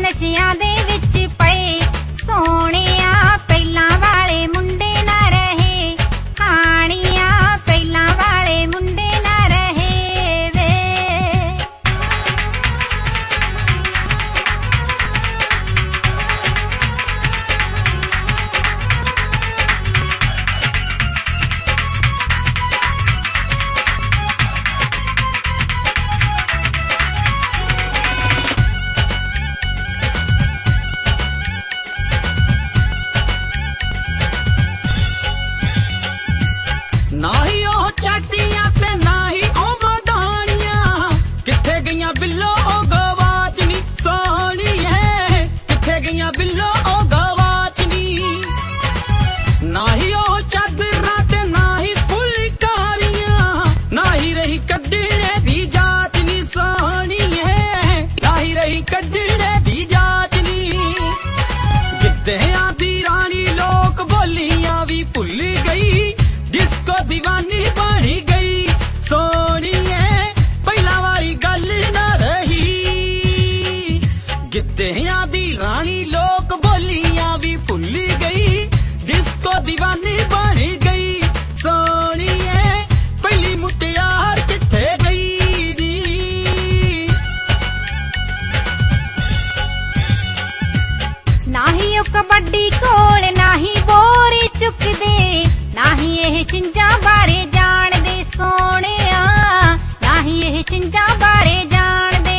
ਨਸ਼ਿਆਂ ਦੇ ਵਿੱਚ ਪਏ ਸੋਹਣਿਆ ਪਹਿਲਾਂ ਵਾਲੇ ਮੁੰਡੇ ਨਾ ਰਹੇ ਹਾਣੀਆਂ ਪਹਿਲਾਂ ਵਾਲੇ ਮੁੰਡੇ ਨਾ ਰਹੇ ਵੇ ना ही ओह चाटियां ते ना ही ओह वधाणियां किथे गईयां बिल्लो ओ गवाचनी सोहनी है किथे गईयां बिल्लो ओ गवाचनी ना ही ओह चादरां ते ना ही फुलकारियां ना ही रही कड्डणे दी जाचनी सोहनी है ना ही रही कड्डणे दी जाचनी गिद्धियां दी रानी लोक बोलियां भी भुल गई जिसको दीवानी बन गई सोहणीए पहला वाली गल ना रही गिद्धियां दी रानी लोक बोलियां भी भुल गई जिसको दीवानी बन गई सोहणीए पहली मुटियार किथे गई दी ना ही ओ कबड्डी कोल ना ही बोरी चुकदे ना ही ਇਹ ਚਿੰਜਾਂ ਬਾਰੇ ਜਾਣਦੇ ਸੋਹਣਿਆ ਨਾ ਹੀ ਇਹ ਚਿੰਜਾਂ ਬਾਰੇ ਜਾਣਦੇ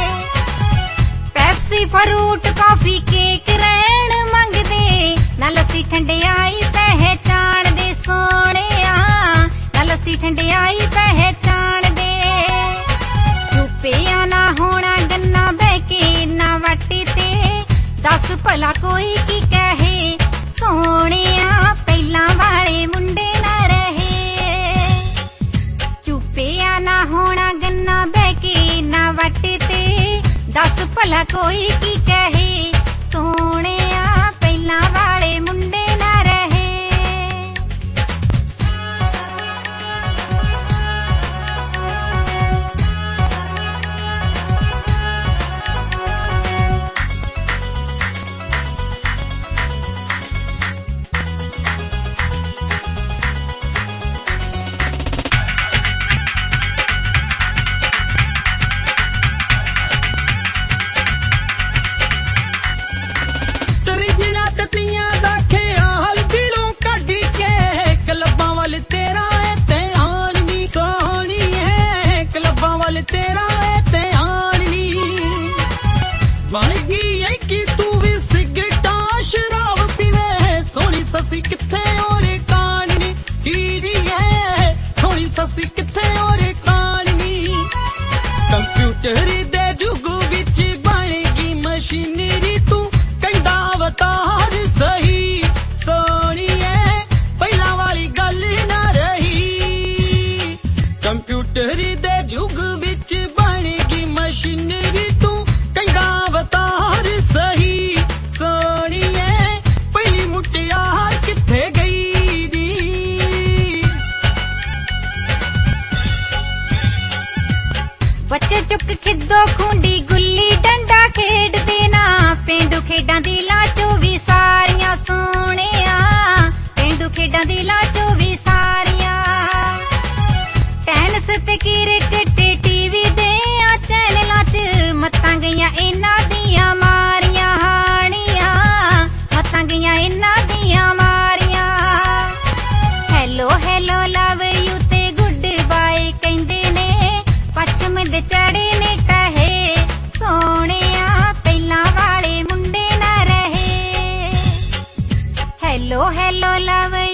ਪੈਪਸੀ ਫਰੂਟ ਕਾਫੀ ਕੇਕ ਰਹਿਣ ਮੰਗਦੇ ਨਾ ਲੱਸੀ ਠੰਡਿਆਈ ਪਹਿਚਾਣਦੇ ਸੋਹਣਿਆ ਨਾ ਲੱਸੀ ਠੰਡਿਆਈ ਪਹਿਚਾਣਦੇ ਚੁੱਪਿਆ ਨਾ ਹੋਣਾ ਗੰਨਾ ਬਹਿ ਕੇ ਨਾ ਵੱਟ ਤੇ ਦੱਸ ਭਲਾ ਕੋਈ ਕੀ ਕਹੇ ਸੋਹਣਿਆ ਪਹਿਲਾਂ ਵਾਲੇ ਮੁੰਡੇ ਨਾ ਰਹੇ ਚੁੱਪਿਆ ਨਾ ਹੋਣਾ ਗੰਨਾ ਬਹਿ ਕੇ ਨਾ ਵੱਟ ਤੇ ਦੱਸ ਭਲਾ ਕੋਈ ਕੀ ਕਹੇ ਸੋਹਣਿਆ ਪਹਿਲਾਂ ਵਾਲੇ ਮੁੰਡੇ ਨਾ ਰਹੇ ਤਰੀਜਣਾ ਤਤੀਆਂ ਦਾ ਖਿਆਲ ਦਿਲੋਂ ਕੱਢ ਕੇ ਕਲੱਬਾਂ ਵੱਲ ਤੇਰਾ ਏ ਧਿਆਨ ਨੀ ਸੋਹਣੀਏ ਕਲੱਬਾਂ ਵੱਲ ਤੇਰਾ ਏ ਧਿਆਨ ਨੀ ਬਣ ਗਈ ਏ ਕਿ ਤੂੰ ਵੀ ਸਿਗਰਟਾਂ ਸ਼ਰਾਬ ਪੀਵੇ ਸੋਹਣੀ ਸੱਸੀ ਕਿੱਥੇ ਔਰੇ ਕਾਣ ਨੀ ਹੀਰੀ ਏ ਸੋਹਣੀ ਸੱਸੀ ਕਿੱਥੇ ਔਰੇ ਕਾਣ ਨੀ ਕੰਪਿਊਟਰ ਦੇ ਯੁੱਗ ਵਿੱਚ ਬਣ ਗਈ ਮਸ਼ੀਨਰੀ ਤੂੰ ਕਹਿੰਦਾ ਅਵਤਾਰ ਸਹੀ ਸੋਹਣੀਏ ਪਹਿਲਾਂ ਵਾਲੀ ਗੱਲ ਨਾ ਰਹੀ ਕੰਪਿਊਟਰ ਦੇ ਯੁੱਗ ਵਿੱਚ ਬਣ ਗਈ ਮਸ਼ੀਨਰੀ ਤੂੰ ਕਹਿੰਦਾ ਅਵਤਾਰ ਸਹੀ ਸੋਹਣੀਏ ਪਹਿਲੀ ਮੁਟਿਆਰ ਕਿੱਥੇ ਗਈ ਦੀ ਬੱਚੇ ਚੁੱਕ ਖਿੱਦੋ ਖੁੰਡੀ ਗੁੱਲੀ ਡੰਡਾ ਖੇਡਦੇ ਨਾ ਪੇਂਡੂ ਖੇਡਾਂ ਦੀ ਲਾਚੋ ਵੀ ਸਾਰੀਆਂ ਸੋਹਣਿਆ ਪੇਂਡੂ ਖੇਡਾਂ ਦੀ ਲਾਚੋ ਵੀ ਸਾਰੀਆਂ ਟੈਨਿਸ ਤੇ ਕ੍ਰਿਕਟ ਟੀਵੀ ਦੇ ਆ ਚੈਨਲਾਂ 'ਚ ਮੱਤਾਂ ਗਈਆਂ ਇਹਨਾਂ ਦੀਆਂ ਮਾਰੀਆਂ ਹਾਣੀਆਂ ਮੱਤਾਂ ਗਈਆਂ ਇਹਨਾਂ ਦੀਆਂ ਮਾਰੀਆਂ ਹੈਲੋ ਹੈਲੋ ਲਵ ਯੂ ਤੇ ਗੁੱਡ ਬਾਏ ਕਹਿੰਦੇ ਨੇ ਪੱਛਮ ਦੇ ਚੜੇ ਨੇ ਕਹੇ ਸੋਹਣਿਆ ਪਹਿਲਾਂ ਵਾਲੇ ਮੁੰਡੇ ਨਾ ਰਹੇ ਹੈਲੋ ਹੈਲੋ ਲਵ